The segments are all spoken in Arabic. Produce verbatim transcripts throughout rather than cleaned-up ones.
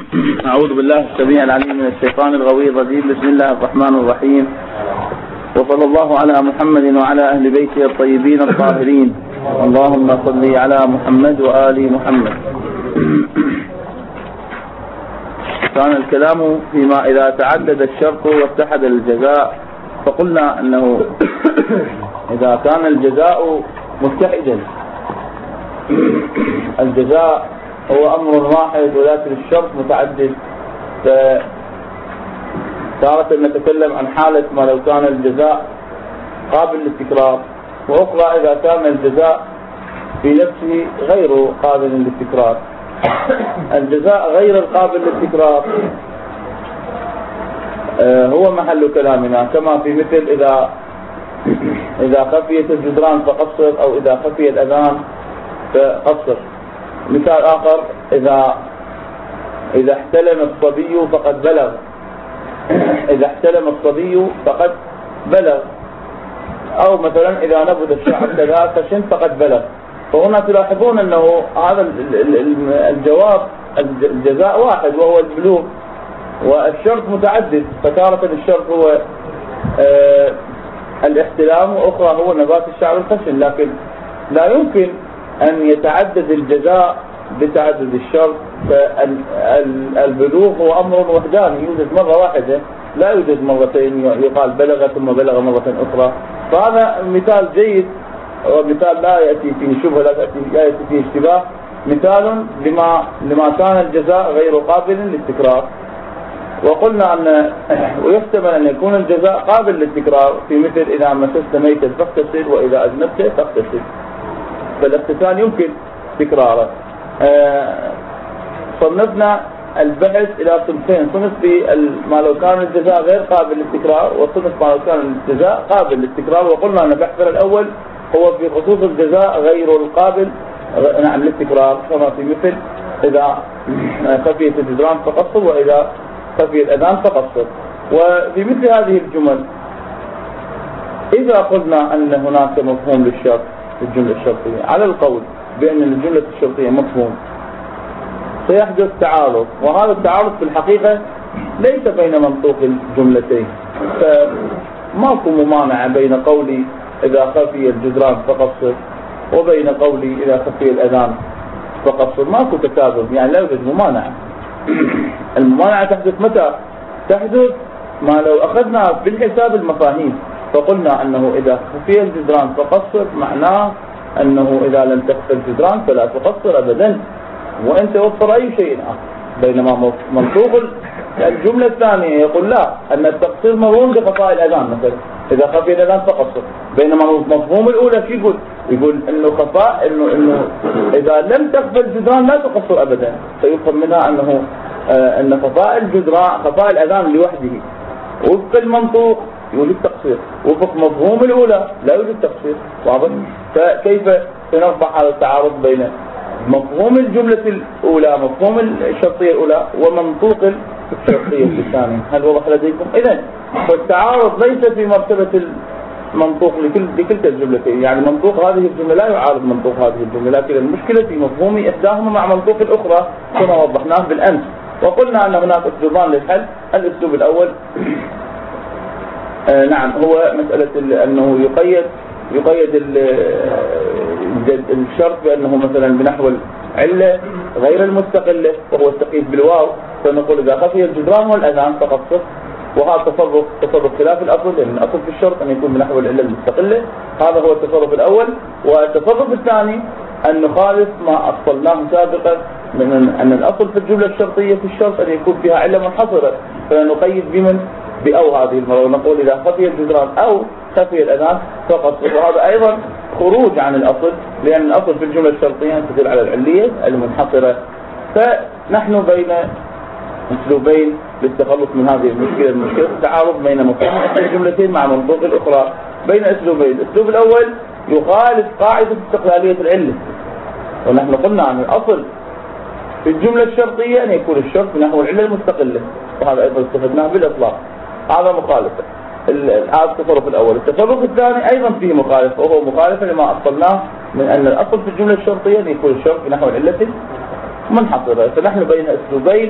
أعوذ بالله السميع العليم من الشيطان الغوي الرجيم. بسم الله الرحمن الرحيم، وصلى الله على محمد وعلى أهل بيته الطيبين الطاهرين. اللهم صل على محمد وآل محمد. كان الكلام فيما إذا تعدد الشرط واتحد الجزاء، فقلنا أنه إذا كان الجزاء متحدا، الجزاء هو أمر واحد ولكن الشرط متعدد، فتارة نتكلم عن حالة ما لو كان الجزاء قابل للتكرار، وأخرى إذا كان الجزاء في نفسه غير قابل للتكرار. الجزاء غير القابل للتكرار هو محل كلامنا، كما في مثل إذا إذا خفيت الجدران فقصر، أو إذا خفي الأذان فقصر. مثال آخر، إذا إذا احتلم الصبي فقد بلغ، إذا احتلم الصبي فقد بلغ، أو مثلا إذا نبذ الشعر كذا فشن فقد بلغ. فهنا تلاحظون أنه هذا الجواب الجزاء واحد وهو البلوغ، والشرط متعدد، فتارة الشرط هو آه الاحتلام، وأخرى هو نبات الشعر الخشن. لكن لا يمكن أن يتعدد الجزاء بتعدد الشرط، فالبلوغ هو أمر وحداني يوجد مرة واحدة، لا يوجد مرتين يقال بلغ ثم بلغ مرة أخرى. فهذا مثال جيد، ومثال لا يأتي فيه شبهة، لا يأتي, لا يأتي فيه اشتباه، مثال لما, لما كان الجزاء غير قابل للتكرار. وقلنا أن ويحتمل أن يكون الجزاء قابل للتكرار في مثل إذا مسست ميتا فاغتسل، وإذا أذنبت فاغتسل، فالاغتسال يمكن تكراره. آه صنفنا البحث إلى صنفين، صنف في ما لو كان الجزاء غير قابل للتكرار، وصنف ما لو كان الجزاء قابل للتكرار. وقلنا أن بحثنا الأول هو في خصوص الجزاء غير القابل نعم للتكرار، كما في مثل إذا خفيت الجدران فقصر، وإذا خفي الأذان فقصر. وفي مثل هذه الجمل إذا قلنا أن هناك مفهوم للشرط في الجملة الشرطية على القول بأن الجملة الشرطية مفهوم، سيحدث تعارض، وهذا التعارض في الحقيقة ليس بين منطوق الجملتين. فماكو ممانعة بين قولي إذا خفي الجدران فقصر وبين قولي إذا خفي الأذان فقصر، ماكو تكاذب، يعني لا يوجد ممانعة. الممانعة تحدث متى؟ تحدث ما لو أخذنا بالحساب المفاهيم، فقلنا أنه إذا خفي الجدران فقصر معناه أنه إذا لم تخفي الجدران فلا تقصر أبدا، وأنت وفر أي شيء آخر. بينما منطوق الجملة الثانية يقول لا، أن التقصير مرون بخفاء الأذان مثلا، إذا خفي الأذان فقصر. بينما مفهوم الأولى شو يقول؟ يقول إنه خفاء إنه إنه إذا لم تخفي الجدران لا تقصر أبدا، فيفهم منها أنه آه أن خفاء الجدران خفاء الأذان لوحده وفق المنطوق يوجد تقصير، وفق مفهوم الأولى لا يوجد تقصير. واضح؟ فكيف سنرفع هذا التعارض بين مفهوم الجملة الأولى، مفهوم الشرطية الأولى، ومنطوق الشرطية الثانية؟ هل وضح لديكم؟ إذن فالتعارض ليس في مرتبة المنطوق لكل لكلتا الجملتين، يعني منطوق هذه الجملة لا يعارض منطوق هذه الجملة، لكن المشكلة في مفهوم إحداهما مع منطوق الأخرى كما وضحناه بالأمس. وقلنا أن هناك أسلوبان للحل. الأسلوب الأول آه نعم هو مسألة أنه يقيد يقيد الشرط بأنه مثلا بنحو العلة غير المستقلة، وهو التقييد بالواو، فنقول إذا خفي الجدران والأذان فقصر. وهذا تصرف تصرف خلاف الأصل، لأن يعني الأصل في الشرط أن يكون بنحو العلة المستقلة. هذا هو التصرف الأول. والتصرف الثاني أن نخالف ما أصلناه سابقا من أن الأصل في الجملة الشرطية في الشرط أن يكون فيها علة منحصرة، فنقيد بمن بأو هذه المرة، ونقول إذا خفي الجدران أو خفي الأذان فقط. وهذا أيضا خروج عن الأصل، لأن الأصل في الجملة الشرطية تدل على العلية المنحصرة. فنحن بين أسلوبين للتخلص من هذه المشكلة، المشكلة التعارض بين مفهوم الجملتين مع منطوق الأخرى بين أسلوبين. الأسلوب الأول يخالف قاعدة استقلالية العلة، ونحن قلنا أن الأصل في الجملة الشرطية أن يكون الشرط نحو العلة المستقلة، وهذا أيضا استفدناه بالإطلاق. هذا مخالفة. هذا التصرف الأول. التصرف الثاني أيضا فيه مخالفة، وهو مخالفة لما أصلناه من أن الأصل في الجملة الشرطية أن يكون الشرط نحو العلة منحصرة. فنحن بين أسلوبين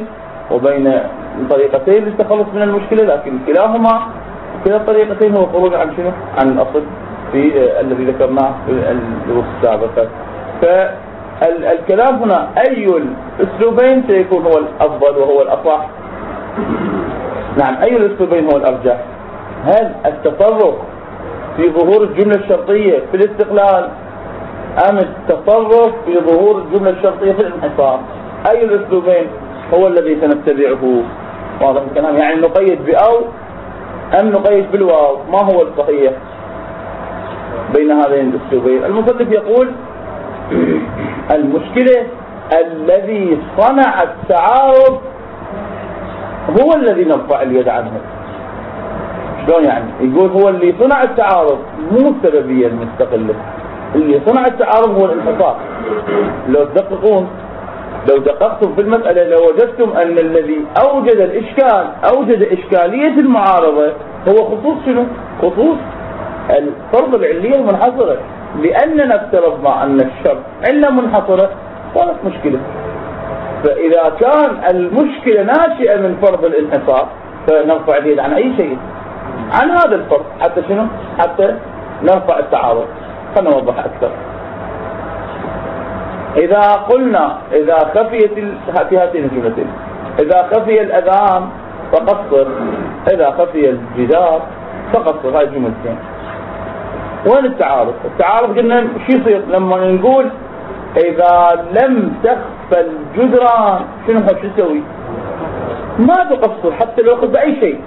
وبين طريقتين للتخلص من المشكلة، لكن كلاهما كلا الطريقتين هو خروج عن شنو؟ عن الأصل في الذي ذكرناه في الدروس السابقة. فالكلام هنا أي الأسلوبين سيكون هو الأفضل وهو الأصح؟ نعم، أي الأسلوبين هو الأرجح؟ هل التصرف في ظهور الجملة الشرطية في الاستقلال أم التصرف في ظهور الجملة الشرطية في الانحصار؟ أي الأسلوبين هو الذي سنتبعه؟ واضح الكلام؟ يعني نقيد بأو أم نقيد بالواو؟ ما هو الصحيح بين هذين الأسلوبين؟ المصنف يقول المشكلة الذي صنع التعارض هو الذي نرفع اليد عنه. شلون يعني؟ يقول هو اللي صنع التعارض مو السببية المستقلة، اللي صنع التعارض هو الانحصار. لو تدققون لو دققتم في المسألة لو وجدتم أن الذي أوجد الإشكال أوجد إشكالية المعارضة هو خصوص شنو؟ خصوص الفرض العلية المنحصرة، لأننا افترضنا أن الشرط علة منحصرة صارت مشكلة. فإذا كان المشكلة ناشئة من فرض الانحصار فنرفع اليد عن أي شيء، عن هذا الفرض، حتى شنو؟ حتى نرفع التعارض. خلنا نوضح أكثر. إذا قلنا إذا خفيت في هاتين الجملتين، إذا خفي الأذان فقصر، إذا خفي الجدار فقصر، هاي الجملتين. وين التعارض؟ التعارض قلنا شو يصير لما نقول إذا لم تخفى الجدران شنو هو شو يسوي؟ ما تقصر حتى لو أخذ بأي شيء.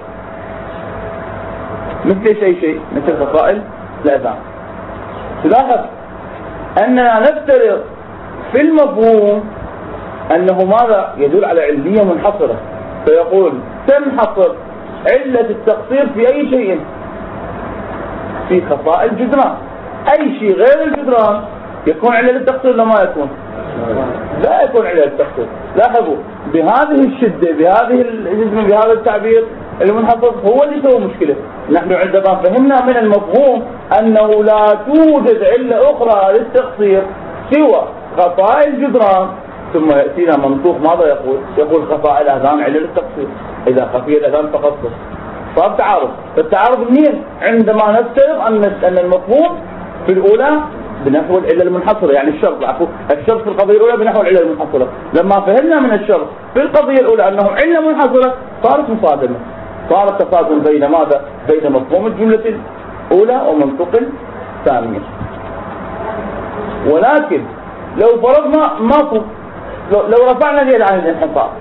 مثل أي شيء؟ مثل فصائل الأذان. تلاحظ أننا نفترض في المفهوم أنه ماذا؟ يدل على علية منحصرة، فيقول تنحصر علة التقصير في أي شيء؟ في خفاء الجدران. أي شيء غير الجدران يكون علة التقصير ولا ما يكون؟ لا يكون علة التقصير. لاحظوا بهذه الشدة بهذه الجزم بهذا التعبير المنحصر هو اللي يسوي مشكلة. نحن عندما فهمنا من المفهوم أنه لا توجد علة أخرى للتقصير سوى خفاء الجدران، ثم يأتينا منطوق ماذا يقول؟ يقول خفاء الأذان علة للتقصير، إذا خفي الأذان فقصر. صار تعارض. فالتعارض منين؟ عندما نفترض أن أن المفهوم في الأولى بنحو العلة المنحصرة، يعني الشرط عفوا الشرط في القضية الأولى بنحو العلة المنحصرة. لما فهمنا من الشرط في القضية الأولى أنه علة منحصرة صارت مصادمة، صار التصادم بين ماذا؟ بين مفهوم الجملة الأولى ومنطوق الثانية. ولكن لو فرضنا ما لو, لو رفعنا اليد عن الانحصار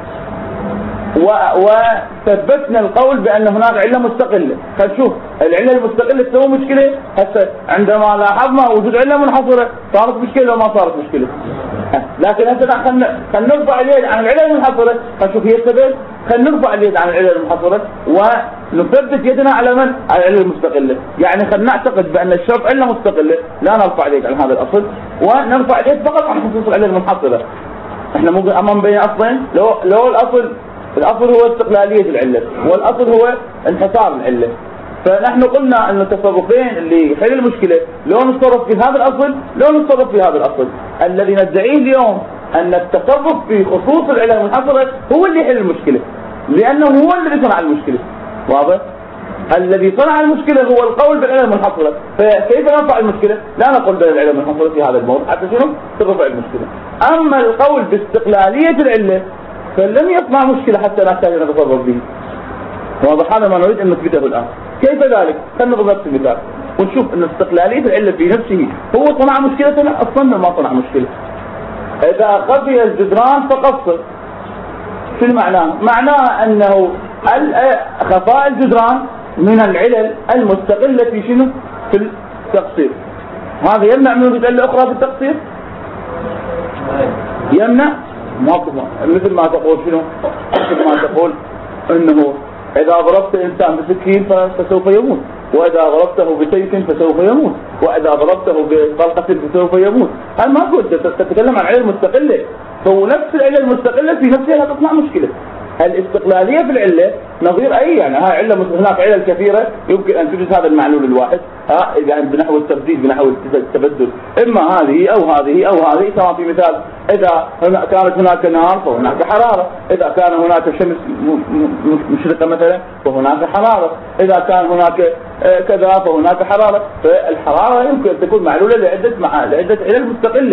وثبتنا القول بأن هناك علة مستقلة، فنشوف العلة المستقلة تسوي مشكلة. هسه عندما لاحظنا وجود علة منحصرة صارت مشكلة وما صارت مشكلة. لكن هسه خلينا خلينا نرفع اليد عن العلة المنحصرة، فنشوف هي السبب. خلينا نرفع اليد عن العلة المنحصرة ونثبت يدنا على من؟ على العلة المستقلة. يعني خلينا نعتقد بأن الشرط علة مستقلة، لا نرفع اليد عن هذا الأصل ونرفع اليد فقط عن خصوص العلة المنحصرة. احنا مو امام بين اصلين، لو لو الاصل الأصل هو استقلالية العلة والأصل هو انحصار العلة. فنحن قلنا أن التصرفين اللي يحل المشكلة لو نتصرف في هذا الأصل لو نتصرف في هذا الأصل. الذي ندعيه اليوم أن التصرف في خصوص العلة المنحصرة هو اللي يحل المشكلة، لأنه هو الذي صنع المشكلة. واضح؟ الذي صنع المشكلة هو القول بالعلة المنحصرة. فكيف نرفع المشكلة؟ لا نقول بالعلة المنحصرة في هذا الموضوع حتى شنو؟ ترفع المشكلة. أما القول باستقلالية العلة فلم يصنع مشكلة حتى نحتاج أن نتصرف به. واضح؟ هذا ما نريد أن نثبته الآن. كيف ذلك؟ خلينا نضرب نفس المثال ونشوف أن استقلالية العلة في نفسه هو صنع مشكلة لا أصلا ما صنع مشكلة. إذا خفي الجدران فقصر، شو معناه؟ معناه أنه خفاء الجدران من العلل المستقلة في شنو؟ في التقصير. هذا يمنع من وجود علة أخرى في التقصير؟ يمنع؟ مثل ما تقول شنو؟ مثل ما تقول انه اذا ضربت انسان بسكين فسوف يموت، واذا ضربته بسيف فسوف يموت، واذا ضربته بطلقة فسوف يموت. هل ما قلت تتكلم عن علة مستقلة؟ فهو نفس العلة المستقلة في نفسها تصنع مشكلة. الاستقلالية في العلة نظير أي يعني هاي علة، هناك علل كثيرة يمكن أن تجد هذا المعلول الواحد ها إذا بنحو التبديل بنحو التبدل، إما هذه أو هذه أو هذه. كما في مثال إذا هنا كانت هناك نار فهناك حرارة، إذا كان هناك شمس مشرقة مثلا فهناك حرارة، إذا كان هناك كذا فهناك حرارة. فالحرارة يمكن أن تكون معلولة لعدة مع لعدة علل مستقلة.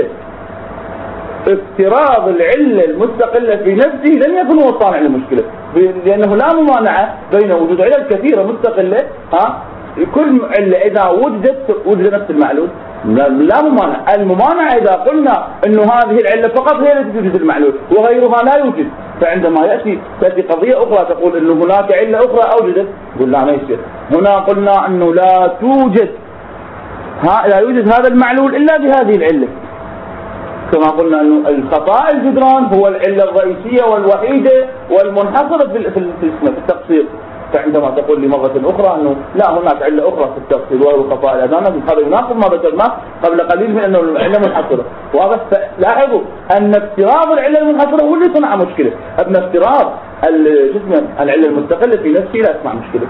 افتراض العلة المستقلة في نفسه لن يكون هو الصانع للمشكلة، لأنه لا ممانعة بين وجود علل كثيرة مستقلة. ها كل علة إذا وجدت وجد نفس المعلول لا ممانع. الممانعة إذا قلنا أنه هذه العلة فقط هي التي توجد المعلول وغيرها لا يوجد. فعندما يأتي تأتي قضية أخرى تقول أنه هناك علة أخرى أوجدت، قل لا ما يصير. هنا قلنا أنه لا توجد ها لا يوجد هذا المعلول إلا بهذه العلة. كما قلنا أنه الخفاء الجدران هو العلة الرئيسية والوحيدة والمنحصرة في في التقصير. فعندما تقول لي مرة أخرى أنه لا هناك علة أخرى في التقصير وهو خفاء الأذان، هذا يناقض ما ذكرناه قبل قليل من أنه العلة منحصرة. واضح؟ لاحظوا أن افتراض العلة المنحصرة هو اللي صنع مشكلة، أما افتراض العلة المستقلة في نفسه لا يصنع مشكلة.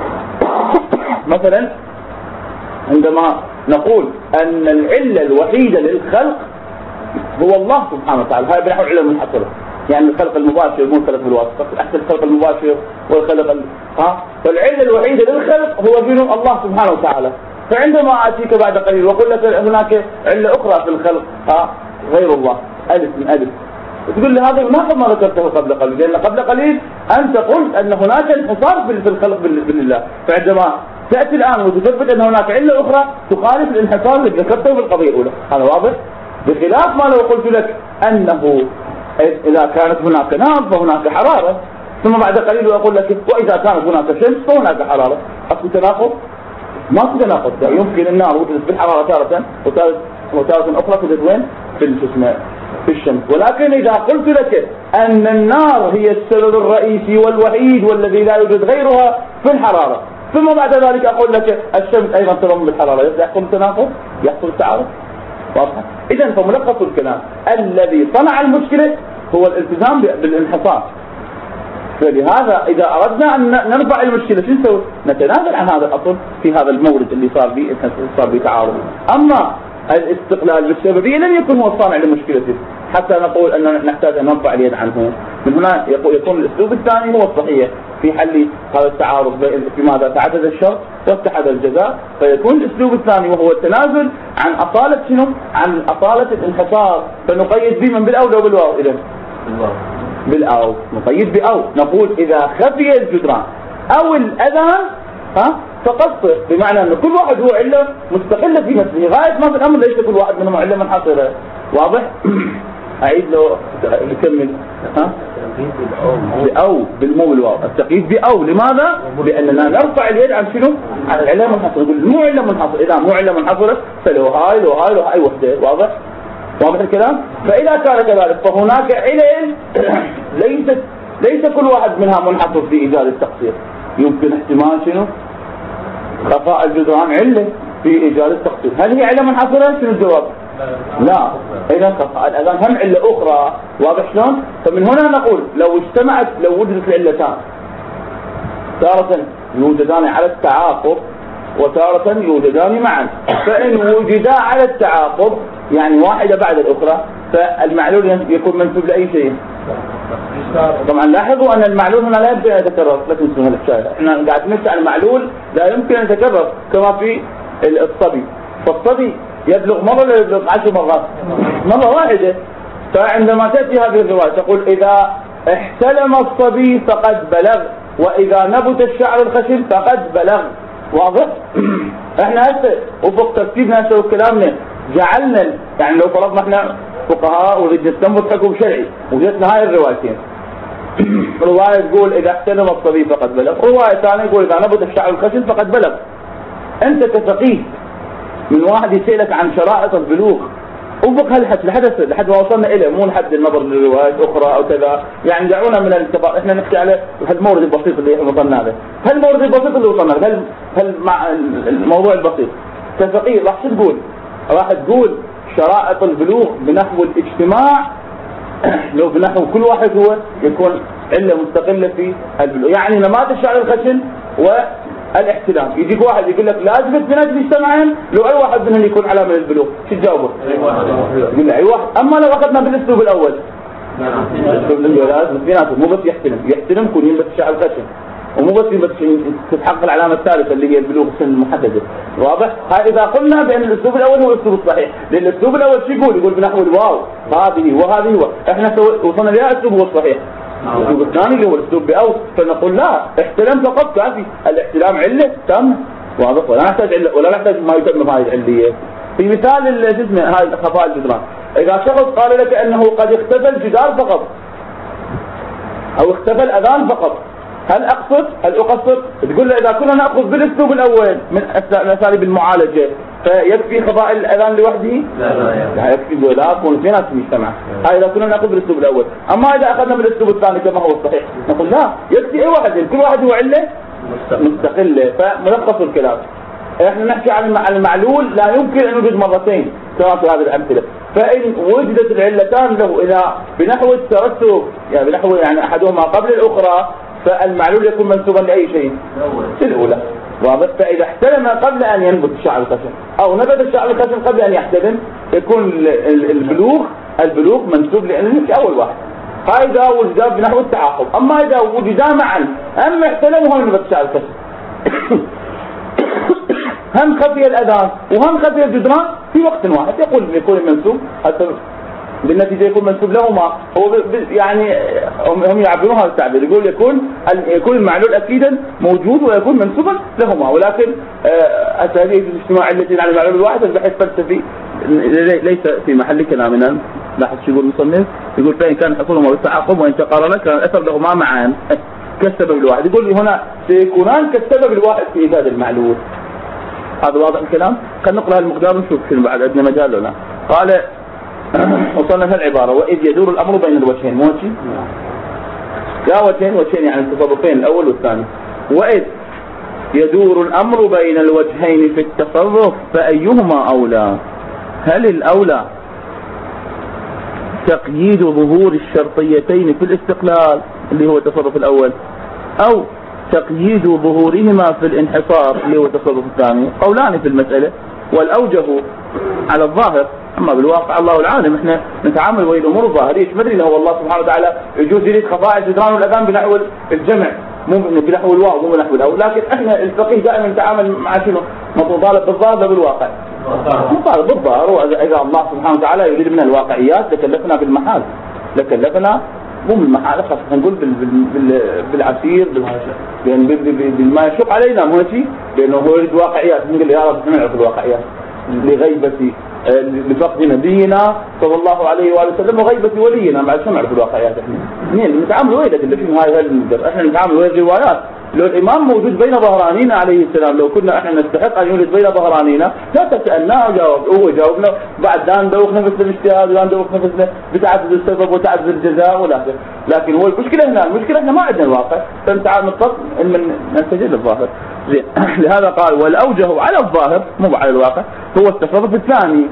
مثلا عندما نقول أن العلة الوحيدة للخلق هو الله سبحانه وتعالى، هاي بنحو العلة المنحصرة، يعني الخلق المباشر مو الخلق بالواسطة، أحسن الخلق المباشر والخلق ال... ها فالعلة الوحيدة للخلق هو دين الله سبحانه وتعالى. فعندما آتيك بعد قليل وأقول لك هناك علة أخرى في الخلق ها غير الله، ألف من ألف، تقول لي هذا يناقض ما ذكرته قبل قليل، لأن قبل قليل أنت قلت أن هناك انحصار في الخلق بالله. فعندما تأتي الآن وتثبت أن هناك علة أخرى تخالف الانحصار اللي ذكرته في القضية الأولى، هذا واضح؟ بخلاف ما لو قلت لك أنه إذا كانت هناك نار فهناك حرارة، ثم بعد قليل أقول لك وإذا كانت هناك شمس فهناك حرارة. أكو تناقض؟ ما في تناقض. يمكن النار وجدت بالحرارة تارة وتارة أخرى توجد وين؟ في الجسم في الشمس. ولكن إذا قلت لك أن النار هي السبب الرئيسي والوحيد والذي لا يوجد غيرها في الحرارة، ثم بعد ذلك أقول لك الشمس أيضا تضم بالحرارة، يحصل تناقض؟ يحصل تعارض؟ واضح؟ إذا فملخص الكلام الذي صنع المشكلة هو الالتزام بالانحصار. فلهذا إذا أردنا أن نرفع المشكلة شو نسوي؟ نتنازل عن هذا الأصل في هذا المورد اللي صار به صار به تعارض. أما الاستقلال بالسببية لن يكون هو الصانع لمشكلته حتى نقول أن نحتاج أن نرفع اليد عنه. من هنا يكون الأسلوب الثاني هو الصحيح في حل هذا التعارض في ماذا تعدد الشرط واتحد الجزاء. فيكون الأسلوب الثاني وهو التنازل عن أصالة شنو؟ عن أصالة الانحصار. فنقيد بمن بالأو لو بالواو؟ إذا بالأو نقيد بأو، نقول إذا خفي الجدران أو الأذان ها فقصر، بمعنى أن كل واحد هو علة مستقلة في نفسه غاية ما في الأمر ليس كل واحد منهم علة منحصرة. واضح؟ أعيد له نكمل. ها بأو بالمو بالواو، التقييد بأو. لماذا؟ لأننا نرفع اليد عن شنو؟ عن العلة المنحصرة. نقول مو علة منحصرة، إذا مو علة منحصرة فلو هاي لو هاي لو هاي وحدة. واضح؟ واضح الكلام؟ فإذا كان كذلك فهناك علل ليست ليس كل واحد منها منحصر في إيجاد التقصير. يمكن احتمال شنو؟ خفاء الجدران علة في إيجاد التقصير. هل هي علة منحصرة؟ شنو الجواب؟ لا. إذا خفاء الأذان هم علة أخرى. واضح شلون؟ فمن هنا نقول لو اجتمعت لو وجدت العلتان تارة يوجدان على التعاقب وتارة يوجدان معا، فإن وجدا على التعاقب يعني واحدة بعد الأخرى فالمعلول يكون منسوب لأي شيء. طبعا لاحظوا أن المعلول هنا لا يمكن أن يتكرر، لا تنسوا هذا الشيء. احنا قاعد نحكي عن المعلول لا يمكن أن يتكرر كما في الصبي. فالصبي يبلغ مرة ولا يبلغ عشر مرات؟ مرة واحدة. فعندما تأتي هذه الرواية تقول إذا احتلم الصبي فقد بلغ، وإذا نبت الشعر الخشن فقد بلغ. واضح؟ احنا هسه وفق ترتيبنا نسوي كلامنا جعلنا يعني لو فرضنا احنا فقهاء ونريد نستنبط حكم شرعي وجدنا هاي الروايتين، رواية تقول إذا احتلم الصبي فقد بلغ، رواية ثانية تقول إذا نبت الشعر الخشن فقد بلغ. أنت كفقيه من واحد يسألك عن شرائط البلوغ وفق هالحد لحد لحد ما وصلنا إليه، مو لحد النظر للروايات أخرى أو كذا. يعني دعونا من الانتباه، إحنا نحكي على هالمورد البسيط اللي إحنا وصلنا له، هالمورد البسيط اللي وصلنا له، هل هل مع الموضوع البسيط كفقيه راح شو تقول؟ راح تقول شرائط البلوغ بنحو الاجتماع لو بنحو كل واحد هو يكون علة مستقلة في البلوغ. يعني نماذج الشعر الخشن والاحتلام. يجيك واحد يقول لك لا اثبت بنات المجتمعين لو اي واحد منهم يكون علامة للبلوغ، شو تجاوبه؟ يقول له اي واحد. اما لو اخذنا بالاسلوب الاول لازم مو بس يحتلم، يحتلم يكون ينبت الشعر الخشن، ومو بس بس تتحقق العلامة الثالثة اللي هي البلوغ السن المحددة. واضح؟ هاي إذا قلنا بأن الأسلوب الأول هو الأسلوب الصحيح، لأن الأسلوب الأول شو يقول؟ يقول بنحو الواو هذه وهذه هو، إحنا وصلنا لها الأسلوب هو الصحيح. الأسلوب الثاني اللي هو الأسلوب بأو، فنقول لا احتلم فقط كافي، الاحتلام علة تامة. واضح؟ ولا نحتاج علة ولا نحتاج ما يتم هاي العلية. في مثال اسمه هاي خفاء الجدران، إذا شخص قال لك أنه قد اختفى الجدار فقط أو اختفى الأذان فقط، هل أقصد؟ هل أقصد؟ تقول له إذا كنا نأخذ بالأسلوب الأول من أساليب المعالجة فيكفي خفاء الأذان لوحده؟ لا لا لا يكفي، لا يكون في ناس في المجتمع. هاي إذا كنا نأخذ بالأسلوب الأول. أما إذا أخذنا بالأسلوب الثاني كما هو الصحيح نقول لا، يكفي أي واحد، كل واحد هو علة مستقلة. فملخص الكلام احنا نحكي عن المعلول لا يمكن أن يوجد مرتين كما في هذه الأمثلة. فإن وجدت العلتان له إذا بنحو الترتب يعني بنحو يعني أحدهما قبل الأخرى فالمعلول يكون منسوبا لأي شيء؟ الأولى. واضح؟ فإذا احتلم قبل أن ينبت الشعر الخشن أو نبت الشعر الخشن قبل أن يحتلم يكون البلوغ البلوغ منسوب لأنه أول واحد. هذا وجدا بنحو التعاقب. أما إذا وجدا معا أما احتلم وهم نبت الشعر الخشن هم خفي الأذان وهم خفي الجدران في وقت واحد يقول يكون المنسوب حتى بالنتيجة يكون منسوب لهما. هو يعني هم يعبرون هذا التعبير، يقول يكون يكون المعلول أكيدا موجود ويكون منسوبا لهما. ولكن أساليب الاجتماع التي على المعلول الواحد البحث فلسفي ليس في محل كلامنا. لاحظ شو يقول المصنف، يقول فإن كان حصولهما بالتعاقب وإن تقارنا كان الأثر لهما معا كالسبب الواحد. يقول لي هنا سيكونان كالسبب الواحد في إيجاد المعلول. هذا واضح الكلام؟ خلينا نقرأ المقدار ونشوف شنو بعد عندنا مجال ولا. قال وصلنا في العبارة وإذ يدور الأمر بين الوجهين، مو شيء؟ لا وجهين، وجهين يعني التصرفين الأول والثاني. وإذ يدور الأمر بين الوجهين في التصرف فأيهما أولى؟ هل الأولى تقييد ظهور الشرطيتين في الاستقلال اللي هو التصرف الأول، أو تقييد ظهورهما في الانحصار اللي هو التصرف الثاني؟ قولان في المسألة، والأوجه على الظاهر. أما بالواقع الله العالم احنا نتعامل وهي الأمور الظاهرية. ما ادري له والله سبحانه وتعالى يجوز يريد خفاء الجدران والأذان بنحو الجمع مو بنحو الواو مو بنحو الأول. لكن احنا الفقيه دائما نتعامل مع شنو؟ مطالب بالظاهر لا بالواقع. مطالب بالظاهر، وإذا الله سبحانه وتعالى يريد منا الواقعيات لكلفنا بالمحال، لكلفنا مو بالمحال خاصة نقول بال بال بالعسير بالما يشق علينا مو شيء، لأنه هو يريد واقعيات. نقول يا رب نعرف الواقعيات لغيبة لفقد نبينا صلى الله عليه وآله وسلم وغيبة ولينا مع السمع في الواقعيات. احنا نتعامل ويا اللي في هاي هالمقدر، احنا نتعامل ويا الروايات. لو الإمام موجود بين ظهرانينا عليه السلام، لو كنا احنا نستحق أن يولد بين ظهرانينا لا تسألناه وجاوب، هو جاوبنا بعد لا ندوخ نفسنا بالاجتهاد ولا ندوخ نفسنا بتعدد السبب وتعدد الجزاء ولا. لكن هو المشكلة هنا، المشكلة احنا ما عندنا الواقع، فنتعامل نضطر ان نستجيب للظاهر. لهذا قال والأوجه على الظاهر مو على الواقع هو التصرف الثاني.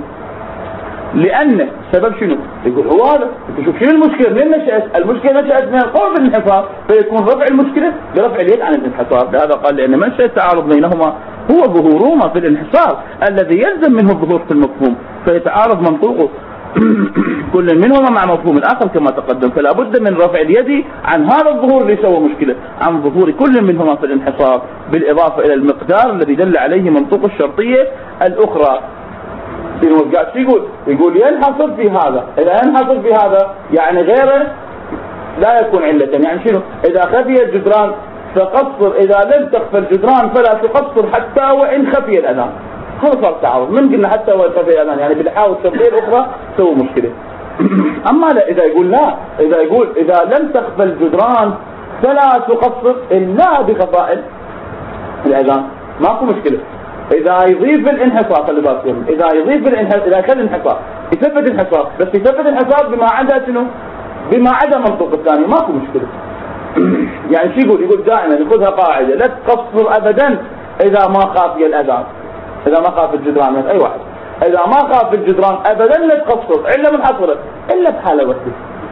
لأن سبب شنو؟ يقول هو هذا. انت شوف شنو المشكلة؟ من نشأت؟ المشكلة نشأت من القول بالانحصار، فيكون رفع المشكلة برفع اليد عن الانحصار. لهذا قال لأن منشأ التعارض بينهما هو ظهورهما في الانحصار الذي يلزم منه الظهور في المفهوم، فيتعارض منطوقه كل منهما مع مفهوم الآخر كما تقدم. فلا بد من رفع اليد عن هذا الظهور اللي سوى مشكلة، عن ظهور كل منهما في الانحصار، بالإضافة إلى المقدار الذي دل عليه منطوق الشرطية الأخرى. قاعد يقول يقول ينحصر في هذا، إذا ينحصر في هذا يعني غيره لا يكون علة. يعني شنو؟ إذا خفي الجدران فقصر، إذا لم تخفى الجدران فلا تقصر حتى وإن خفي الأذان. هذا صار تعارض. من قلنا حتى وإن خفي الأذان يعني بالحاول الشرطية الأخرى سووا مشكلة. أما لا، إذا يقول لا، إذا يقول إذا لم تخفى الجدران فلا تقصر إلا بخفاء الأذان ماكو مشكلة. إذا يضيف الانحصار خلي بالك، إذا يضيف الانحصار، إذا كان الانحصار يثبت الانحصار، بس يثبت الانحصار بما عدا شنو؟ بما عدا منطوق الثاني ماكو مشكلة. يعني شو يقول؟ يقول دائما ياخذها قاعدة لا تقصر أبدا إذا ما خاف الأذان، إذا ما خاف الجدران. أي واحد إذا ما خاف الجدران أبدا لا تقصر إلا من حصرت إلا بحالة واحدة.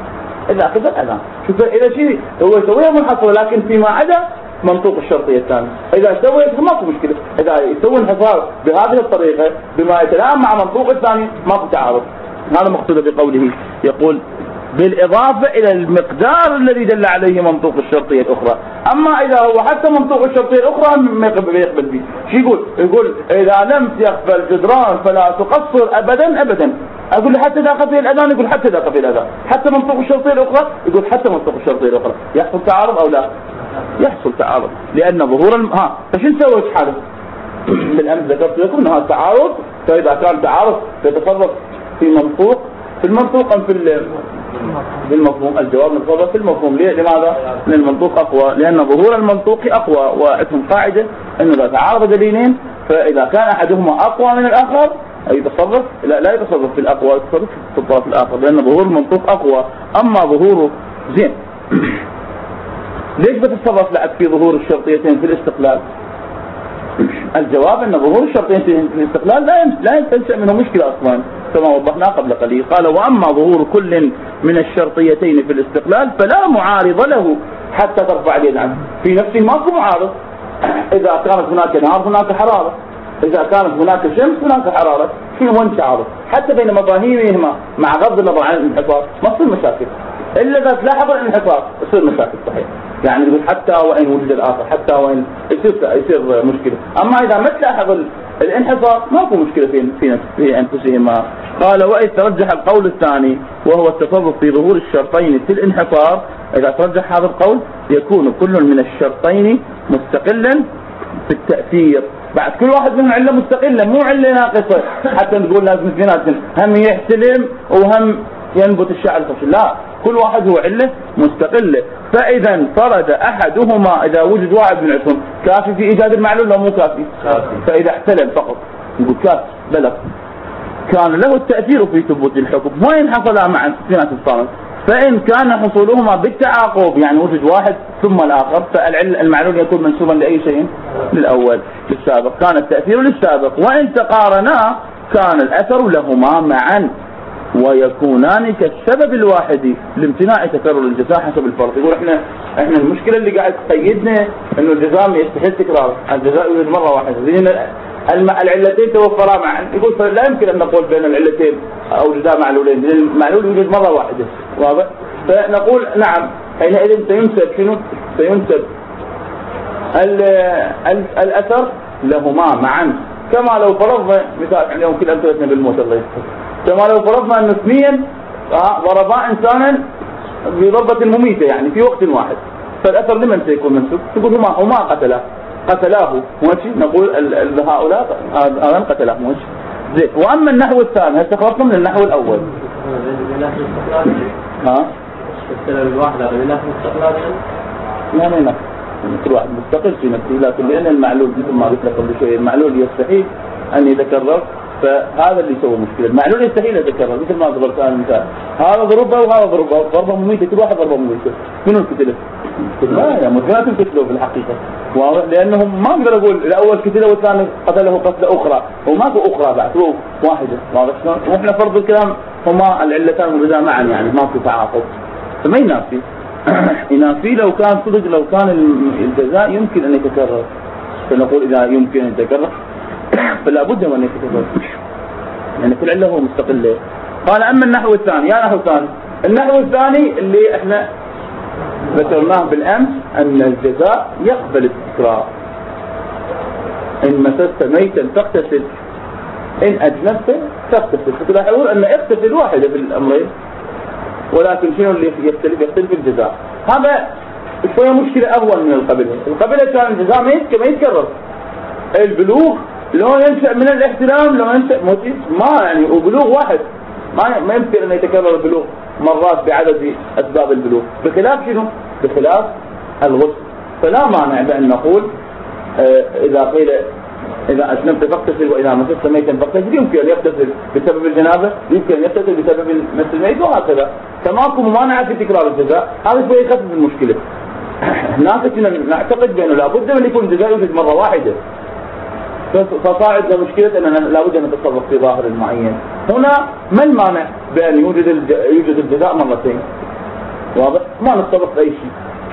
إلا أخذ الأذان. شوف إذا شيء هو يسويها منحصرة لكن فيما عدا منطوق الشرطية الثانية، إذا سويتها ماكو مشكلة، إذا يسوي انحصار بهذه الطريقة بما يتلائم مع منطوق الثاني ماكو تعارض. هذا مقصود بقوله، يقول بالإضافة إلى المقدار الذي دل عليه منطوق الشرطية الأخرى. أما إذا هو حتى منطوق الشرطية الأخرى ما يقبل به، شو يقول؟ يقول إذا لم يقبل جدران فلا تقصر أبدا أبدا. أقول له حتى إذا قبل الأذان، يقول حتى إذا قبل الأذان، حتى منطوق الشرطية الأخرى، يقول حتى منطوق الشرطية الأخرى. يحصل تعارض أو لا؟ يحصل تعارض، لأن ظهور الم... ها فشو نسوي في حاله؟ بالأمس ذكرت لكم أن هذا تعارض، فإذا كان تعارض يتصرف في منطوق في المنطوق أم في بالمفهوم. الجواب نتصرف في المفهوم. ليه؟ لماذا؟ لأن المنطوق أقوى، لأن ظهور المنطوق أقوى، وعندهم قاعدة أنه إذا تعارض دليلين فإذا كان أحدهما أقوى من الآخر يتصرف لا, لا يتصرف في الأقوى، يتصرف في الطرف الآخر، لأن ظهور المنطوق أقوى. أما ظهوره زين ليش بتتصرف لعب في ظهور الشرطيتين في الاستقلال؟ الجواب أن ظهور الشرطيتين في الاستقلال لا لا تنشأ منه مشكلة أصلا كما وضحنا قبل قليل. قال وأما ظهور كل من الشرطيتين في الاستقلال فلا معارض له حتى ترفع اليد عنه. في نفسه ماكو معارض. إذا كانت هناك نار هناك حرارة، إذا كانت هناك شمس هناك حرارة، في وين تعارض؟ حتى بين مفاهيمهما مع غض النظر عن الانحصار ما تصير مشاكل، إلا إذا تلاحظ الانحصار تصير مشاكل صحيح. يعني يقول حتى وإن وجد الآخر، حتى وإن يصير يصير مشكلة. أما إذا ما تلاحظ الانحصار ماكو مشكلة في في في أنفسهما. قال وإذ ترجح القول الثاني وهو التصرف في ظهور الشرطين في الانحصار، إذا ترجح هذا القول يكون كل من الشرطين مستقلا في التأثير. بعد كل واحد منهم علة مستقلة مو علة ناقصة حتى نقول لازم اثنيناتهم هم يحتلم وهم ينبت الشعر الخشن، لا، كل واحد هو علة مستقلة. فإذا انفرد أحدهما إذا وجد واحد من عندهم كافي في إيجاد المعلول لو مو كافي؟ فإذا احتلم فقط نقول كافي بلغ كان له التأثير في ثبوت الحكم وإن حصل مع اثنينات الصامت. فإن كان حصولهما بالتعاقب يعني وجد واحد ثم الآخر فالمعلول يكون منسوبا لأي شيء للأول للسابق، كان التأثير للسابق. وإن تقارنا كان الأثر لهما معا ويكونان كالسبب الواحد لامتناع تكرر الجزاء حسب الفرض. يقول احنا احنا المشكله اللي قاعد تقيدنا انه الجزاء يستحيل تكرار، الجزاء يوجد مره واحده، زين العلتين توفرا معا. يقول لا يمكن ان نقول بين العلتين او جزاء معلولين، المعلول يوجد مره واحده، واضح؟ فنقول نعم حينئذ سينسب شنو؟ سينسب الاثر لهما معا. كما لو فرضنا مثال اليوم كل امثلتنا بالموت الله يستر، كما لو فرضنا أن اثنين ضربا إنسانا بضربة مميتة يعني في وقت واحد، فالأثر لمن سيكون منسوب؟ تقول هما هما قتلاه قتلاه ماشي، نقول هؤلاء هذا قتلاه ماشي زين. وأما النحو الثاني استخلصنا من النحو الأول. ها؟ الواحد هذا لا مستقل لا لا كل واحد مستقل في نفسه، لكن لأن المعلول مثل ما قلت لك قبل شوي المعلول يستحيل أن يتكرر، فهذا اللي يسوي مشكلة. المعلول يستحيل يتكرر مثل ما ضربت انا المثال، هذا ضربه وهذا ضربه، ضربه مميتة، كل واحد ضربه مميتة، منو القتله؟ لا يا مجرد القتله في الحقيقة، لأنهم ما أقدر أقول الأول قتله والثاني قتله قتلة أخرى، وماكو أخرى بعد، هو واحدة، واضح شلون؟ وإحنا فرض الكلام هما العلتان موجودان معا يعني ماكو تعاقب، فما ينافي. ينافي لو كان صدق، لو كان الجزاء يمكن أن يتكرر، فنقول إذا يمكن أن يتكرر فلا بد من أن يتكرر، يعني كل علة هو مستقل. قال أما النحو الثاني، يا نحو ثاني، النحو الثاني اللي احنا ذكرناه بالأمس أن الجزاء يقبل التكرار. إن مسست ميتا فاغتسل، إن أجنبت فاغتسل. فتلاحظون أن اغتسل واحدة في الأمرين، ولكن شنو اللي يختلف؟ يختلف الجزاء. هذا شوية مشكلة أهون من القبلة. القبلة كان الجزاء ما يتكرر، البلوغ لو ينشأ من الاحتلام، لو ينشأ ما يعني وبلوغ واحد ما ما يمكن أن يتكرر البلوغ مرات بعدد أسباب البلوغ، بخلاف شنو؟ بخلاف الغسل. فلا مانع بأن نقول آه إذا قيل إذا أجنبت فاغتسل وإذا مسست ميتا فاغتسل، يمكن أن يغتسل بسبب الجنابة، يمكن أن يغتسل بسبب مس الميت، وهكذا. فماكو ممانعة في تكرار الجزاء، هذا شوي يخفف المشكلة. هناك نعتقد بأنه لابد من يكون الجزاء يوجد مرة واحدة، فصاعد لمشكلة أننا لابد أن نتصرف في ظاهر معين. هنا ما المانع بأن يوجد يوجد الجزاء مرتين؟ واضح؟ ما نتصرف في اي شيء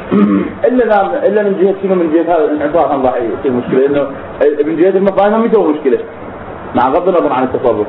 الا الا من جهه شنو؟ من جهه هذا الانحصار هم راح يصير مشكله، انه من جهه المفاهيم هم يسوي مشكله مع غض النظر عن التصرف.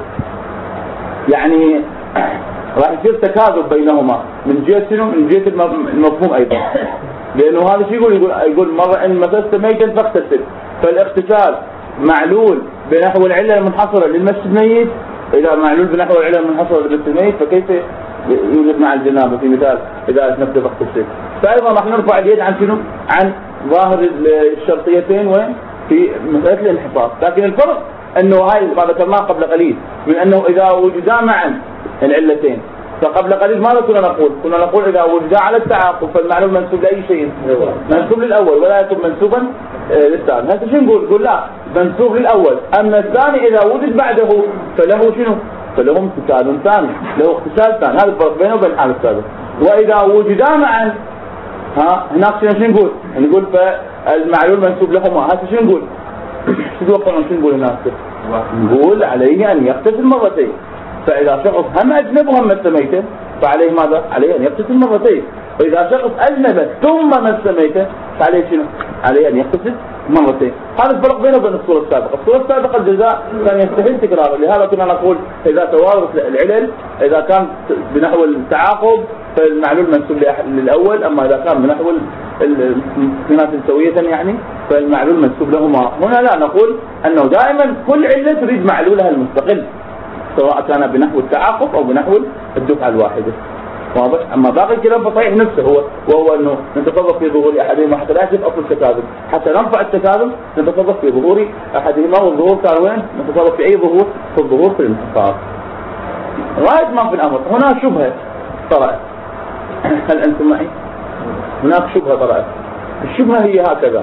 يعني راح يصير تكاذب بينهما من جهه شنو؟ من جهه المفهوم ايضا، لانه هذا شيء يقول يقول يقول مره ان مسست ميتا فاغتسل، فالاغتسال معلول بنحو العله المنحصره للمس الميت، اذا معلول بنحو العله المنحصره للمس الميت فكيف يوجد مع الجنابه في مثال اذا نفسه فاغتسل؟ فايضا راح نرفع اليد عن شنو؟ عن ظاهر الشرطيتين وفي مساله الانحصار. لكن الفرق انه هاي ما ذكرناه قبل قليل من انه اذا وجدا معا العلتين، فقبل قليل ماذا كنا نقول؟ كنا نقول اذا وجدا على التعاقب فالمعلول منسوب لاي شيء؟ منسوب للاول ولا يكون منسوبا للثاني. هسه شو نقول؟ نقول لا منسوب للاول، اما الثاني اذا وجد بعده فله شنو؟ فله امتثال ثاني، له اغتسال ثاني. هذا الفرق بينه وبين الحال السابق. واذا وجدا معا ها هناك شنو نقول؟ نقول فالمعلول منسوب لهما. هسه شو نقول؟ شو توقعون شو نقول هناك؟ نقول عليه ان يغتسل مرتين. فاذا شخص هم اجنب وهم مس ميته فعليه ماذا؟ عليه ان يغتسل مرتين. واذا شخص اجنب ثم مس ميته فعليه شنو؟ عليه ان يغتسل مرتين. هذا الفرق بينه وبين الصوره السابقه. الصوره السابقه الجزاء كان يستحيل تكراره، لهذا كنا نقول اذا توارث العلل اذا كان بنحو التعاقب فالمعلول منسوب للاول، اما اذا كان بنحو الكنات سويه يعني فالمعلول منسوب لهما. هنا لا، نقول انه دائما كل عله تريد معلولها المستقل سواء كان بنحو التعاقب او بنحو الدفعه الواحده. واضح؟ اما باقي الكلام فصحيح نفسه هو، وهو انه نتصرف في ظهور احدهما حتى لا يحدث اصل التكاذب، حتى نرفع التكاذب نتصرف في ظهور احدهما، والظهور كان وين؟ نتصرف في اي ظهور؟ في الظهور في الانتصار. غايه ما في الامر هنا شبهه طرأت. هل انتم معي؟ هناك شبهه طرأت. الشبهه هي هكذا،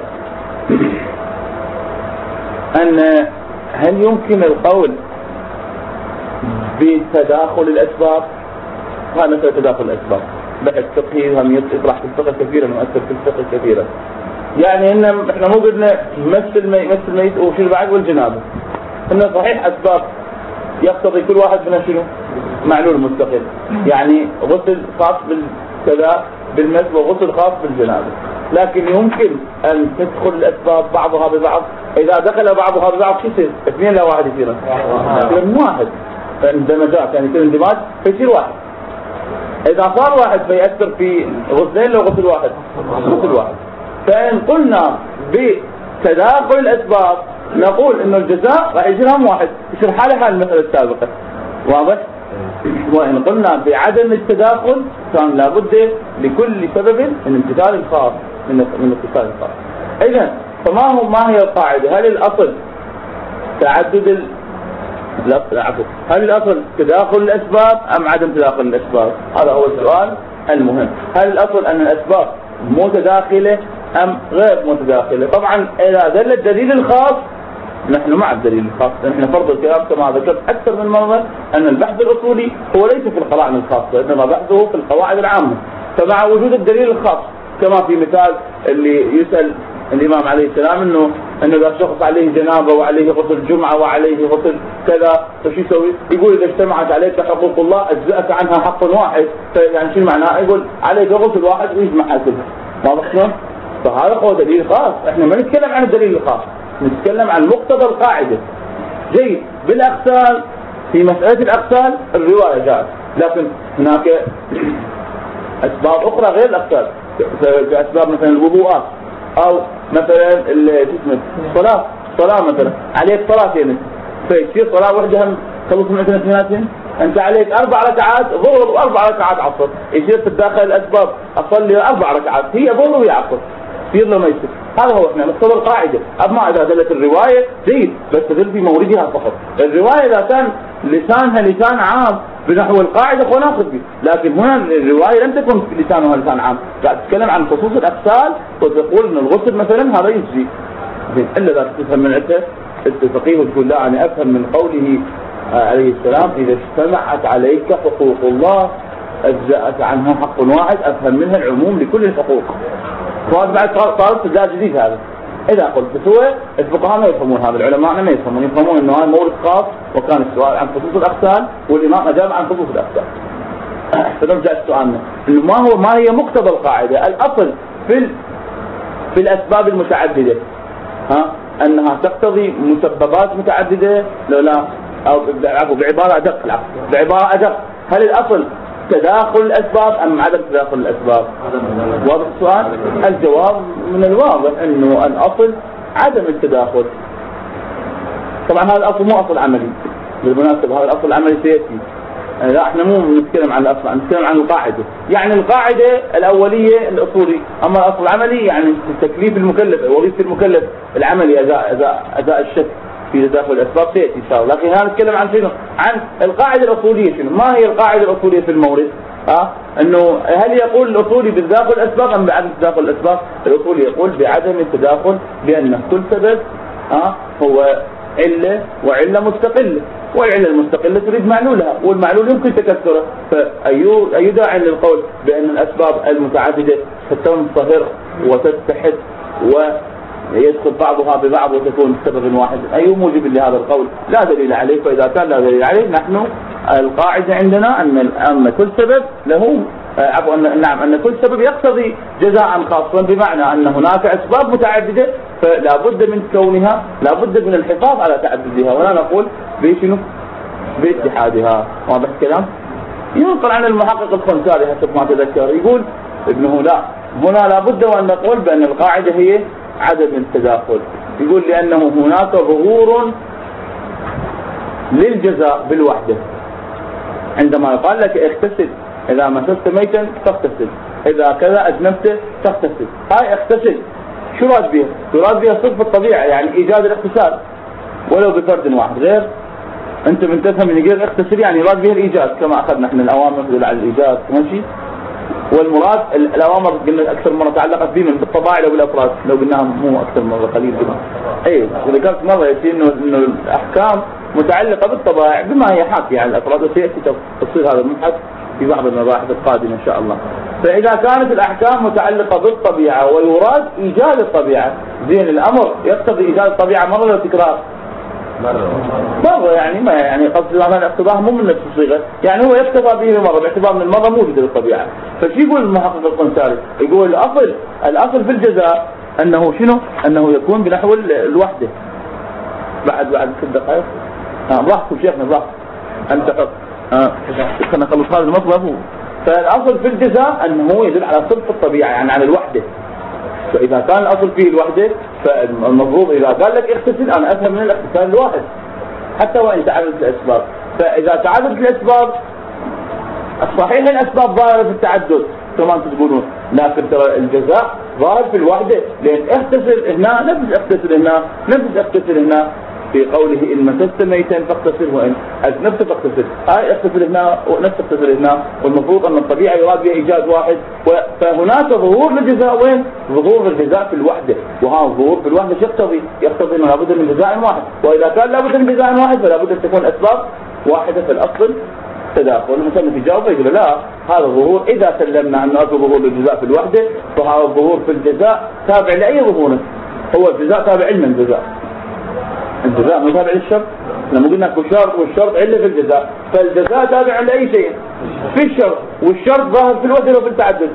ان هل يمكن القول بتداخل الاسباب؟ هذا مثل تداخل الاسباب، بحث فقهي هم يطرح في الفقه كثيرا ويؤثر في الفقه كثيرا. يعني ان احنا مو قلنا مس الميت مس الميت وشو بعد والجنابه، ان صحيح اسباب يقتضي كل واحد منها شنو؟ معلول مستقل، يعني غسل خاص بالكذا بالمس وغسل خاص بالجنابه، لكن يمكن ان تدخل الاسباب بعضها ببعض. اذا دخل بعضها ببعض شو يصير؟ اثنين لا واحد يصير؟ يصير واحد. فاندمجات يعني يصير اندماج فيصير واحد. اذا صار واحد فيأثر في غسلين لو غسل واحد غسل واحد. فان قلنا بتداخل الاسباب نقول انه الجزاء راح يصير هم واحد، يصير حاله حال المسألة السابقة. واضح؟ وان قلنا بعدم التداخل كان لابد لكل سبب من امتثال الخاص من من اتصال الخاص. اذا فما هو ما هي القاعدة؟ هل الاصل تعدد ال... لا عفوا هل الاصل تداخل الاسباب ام عدم تداخل الاسباب؟ هذا هو السؤال المهم. هل الاصل ان الاسباب متداخله ام غير متداخله؟ طبعا اذا دل الدليل الخاص نحن مع الدليل الخاص. نحن فرض الكلام كما ذكرت اكثر من مره ان البحث الاصولي هو ليس في القواعد الخاصه، انما بحثه في القواعد العامه. فمع وجود الدليل الخاص كما في مثال اللي يسال الامام عليه السلام انه انه اذا شخص عليه جنابه وعليه غسل جمعه وعليه غسل كذا فشو يسوي؟ يقول اذا اجتمعت عليك حقوق الله اجزأك عنها حق واحد. فيعني شو معناه؟ يقول عليك غسل واحد ويجمعها كلها. واضح شلون؟ فهذا هو دليل خاص. احنا ما نتكلم عن الدليل الخاص، نتكلم عن مقتضى القاعده. جيد. بالاغسال في مساله الاغسال الروايه جاءت، لكن هناك اسباب اخرى غير الاغسال، كاسباب مثلا الوضوءات او مثلا اسمه الصلاه. صلاه مثلا عليك صلاتين فيصير صلاه واحده هم خلص من عندنا اثنيناتين. انت عليك اربع ركعات ظهر واربع ركعات عصر، يصير في الداخل الاسباب اصلي اربع ركعات هي ظهر وهي عصر، يصير له ما يصير. هذا هو احنا نقتضي القاعده. اما اذا دلت الروايه جيد بس تدل في موردها فقط. الروايه اذا كان لسانها لسان عام بنحو القاعده فناخذ به، لكن هنا الروايه لم تكن لسانها لسان عام، قاعد تتكلم عن خصوص الاغسال وتقول ان الغسل مثلا هذا يجزي. الا اذا تفهم من عده الفقيه وتقول لا انا افهم من قوله عليه السلام اذا اجتمعت عليك حقوق الله اجزأك عنها حق واحد، افهم منها العموم لكل الحقوق. وهذا بعد صار استدلال جديد هذا. اذا قلت بسوء الفقهاء ما يفهمون هذا، العلماء ما يفهمون، يفهمون انه هذا مورد خاص وكان السؤال عن خصوص الاغسال والامام اجاب عن خصوص الاغسال. فنرجع لسؤالنا انه ما هو ما هي مقتضى القاعدة؟ الاصل في في الاسباب المتعددة ها انها تقتضي مسببات متعددة لو لا، او بعبارة ادق العفو بعبارة ادق، هل الاصل تداخل الاسباب ام عدم تداخل الاسباب؟ واضح السؤال؟ الجواب من الواضح انه الاصل عدم التداخل. طبعا هذا الاصل مو اصل عملي بالمناسبة، هذا الاصل العملي سيأتي، لا احنا مو نتكلم عن الاصل، نتكلم عن القاعدة. يعني القاعدة الاولية الاصولي، اما الاصل العملي يعني تكليف المكلف، وظيفة المكلف العملي اداء اداء اداء الشك في تداخل الاسباب سيأتي ان شاء الله. لكن هنا نتكلم عن شنو؟ عن القاعدة الاصولية. شنو؟ ما هي القاعدة الاصولية في المورد؟ ها انه هل يقول الاصولي بتداخل الاسباب ام بعدم تداخل الاسباب؟ الاصولي يقول بعدم التداخل، بان كل سبب ها هو علة وعلة مستقلة، والعلة المستقلة تريد معلولها، والمعلول يمكن تكسره. فأي أي داعي للقول بأن الأسباب المتعددة تنصهر وتتحد ويدخل بعضها ببعض وتكون سبب واحد؟ أي موجب لهذا القول؟ لا دليل عليه. فإذا كان لا دليل عليه، نحن القاعدة عندنا أن أن كل سبب له عفوا نعم أن كل سبب يقتضي جزاء خاصا، بمعنى أن هناك أسباب متعددة فلا بد من كونها، لا بد من الحفاظ على تعددها، ولا نقول بشنو؟ باتحادها. واضح الكلام؟ ينقل عن المحقق الخنساري حسب ما تذكر، يقول ابنه لا، هنا لا بد وأن نقول بأن القاعدة هي عدم التداخل. يقول لأنه هناك ظهور للجزاء بالوحدة، عندما يقال لك اغتسل، إذا مسست ميتا تغتسل، إذا كذا أجنبته تغتسل. هاي اغتسل شو راد بها؟ يراد بها صفة الطبيعة، يعني إيجاد الاغتسال ولو بفرد واحد. غير أنت من تفهم من غير اغتسل يعني يراد بها الإيجاد، كما أخذنا احنا الأوامر تدل على الإيجاد ماشي. والمراد الأوامر قلنا أكثر مرة تعلقت بمن؟ بالطبائع لو بالأفراد، لو قلناها مو أكثر مرة قليل بما أي ذكرت مرة يأتي إنه إنه الأحكام متعلقة بالطبائع بما هي حاكية على الأفراد، وسيأتي تفصيل هذا المبحث في بعض المباحث القادمة إن شاء الله. فإذا كانت الأحكام متعلقة بالطبيعة ويراد إيجاد الطبيعة، زين الأمر يقتضي إيجاد الطبيعة مرة ولا تكرار؟ مرة. يعني ما يعني قصد الأمان الاقتضاء مو من نفس الصيغة، يعني هو يكتفى به مرة باعتبار أن المرة موجودة للطبيعة. فشو يقول المحقق القنساري؟ يقول الأصل الأصل في الجزاء أنه شنو؟ أنه يكون بنحو الوحدة. بعد بعد ست دقائق ها براحتكم شيخنا براحتكم أنت آه. خلينا نخلص هذا المطلب. فالأصل في الجزاء أنه يدل على صدق الطبيعة، يعني على الوحدة. فإذا كان الأصل فيه الوحدة، فالمفروض إذا قال لك اغتسل أنا أفهم من الاغتسال الواحد حتى وإن تعددت الأسباب. فإذا تعددت الأسباب صحيح الأسباب ظاهرة في التعدد كما أنتم تقولون، لكن ترى الجزاء ظاهر في الوحدة، لأن اغتسل هنا نفس اغتسل هنا نفس اغتسل هنا، في قوله إن مسست ميتا فاغتسل وإن أجنبت فاغتسل. هاي اغتسل هنا ونفس اغتسل هنا، والمفروض أن الطبيعة يراد بها إيجاد واحد. فهناك ظهور للجزاء وين؟ ظهور الجزاء في الوحدة. وها الظهور في الوحدة شو يقتضي؟ يقتضي أنه لابد من جزاء واحد، وإذا كان لابد من جزاء واحد فلا بد أن تكون أسباب واحدة في الأصل تداخل. المصنف يجاوب يقول لا، هذا الظهور إذا سلمنا أنه أصل ظهور للجزاء في الوحدة، فهذا الظهور في الجزاء تابع لأي ظهور؟ هو الجزاء تابع علما الجزاء. الجزاء مو تابع للشرط، لما قلنا الشرط والشرط علة في الجزاء، فالجزاء تابع لأي شيء في الشرط، والشرط ظاهر في الوحدة وفي التعدد.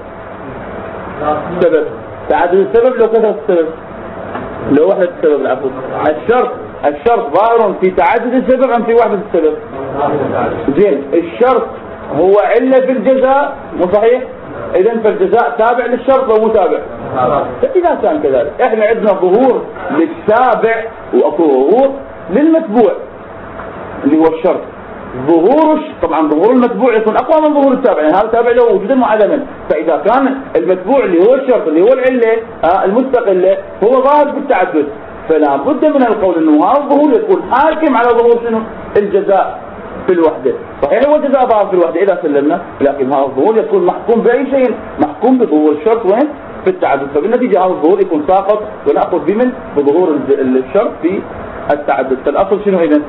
السبب تعدد السبب لو كثرة السبب، لو وحدة السبب العفو. الشرط الشرط ظاهر في تعدد السبب أم في وحدة السبب؟ زين الشرط هو علة في الجزاء مو صحيح؟ إذن فالجزاء تابع للشرط ومو تابع. فإذا كان كذلك إحنا عندنا ظهور للتابع وأكو ظهور للمتبوع اللي هو الشرط. ظهور طبعا ظهور المتبوع يكون أقوى من ظهور التابع، يعني هذا تابع له وجودا وعدما. فإذا كان المتبوع اللي هو الشرط اللي هو العلة المستقلة هو ظاهر في التعدد، فلا بد من القول إنه هذا الظهور يكون حاكم على ظهور شنو؟ الجزاء في الوحدة. صحيح هو الجزاء ظاهر في الوحدة إذا سلمنا، لكن هذا الظهور يكون محكوم بأي شيء، محكوم بظهور الشرط وين؟ في التعدد. فبالنتيجة هذا الظهور يكون ساقط ونأخذ بمن؟ بظهور الشرط في التعدد. فالأصل شنو إذن؟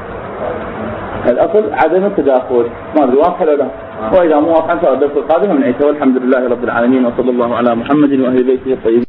الأصل عدم التداخل. ما أدري واضح ولا لا؟ وإذا مو واضح إن شاء الله الدرس القادم من عيسى. والحمد لله رب العالمين، وصلى الله على محمد وأهل بيته الطيبين.